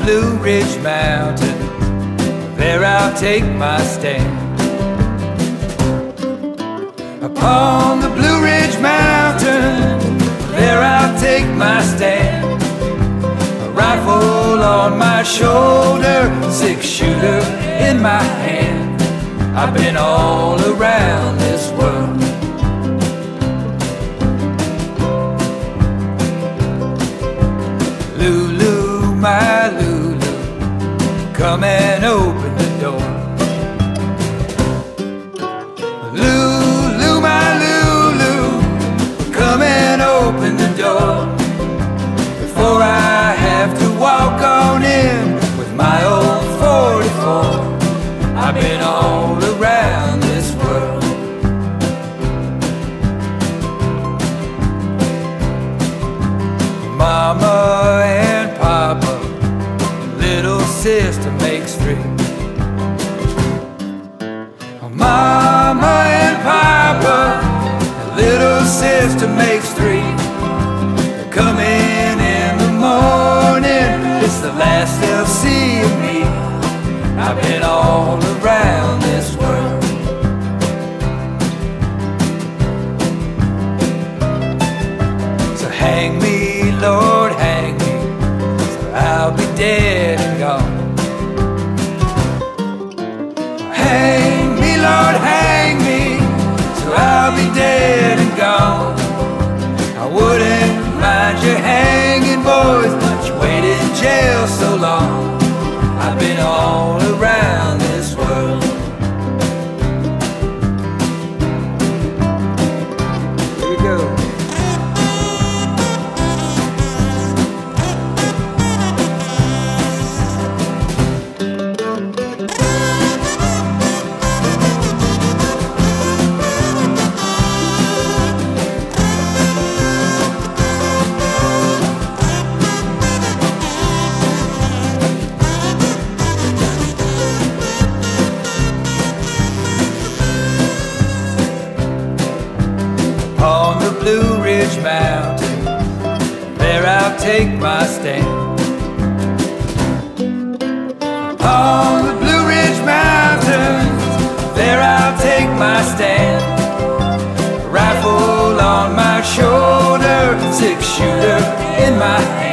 Blue Ridge Mountain, there I'll take my stand. Upon the Blue Ridge Mountain, there I'll take my stand. A rifle on my shoulder, 6-shooter in my hand. I've been all around this world. Lulu, my Lulu, come and open the door. Lulu, my Lulu, come and open the door. Before I have to walk on in with my old 44. I've been all around this world. Mama and Papa, little sister makes 3. Mama and Papa, little sister makes 3. They're coming in the morning, it's the last they'll see of me. I've been all around this world. So hang me, Lord, hang me, so I'll be dead and gone. Hang me, Lord, hang me, so I'll be dead and gone. I wouldn't mind you hanging, boys, but you waited in jail so long. I've been all around this world. Here we go. On the Blue Ridge Mountain, there I'll take my stand. On the Blue Ridge Mountain, there I'll take my stand. A rifle on my shoulder, 6-shooter in my hand.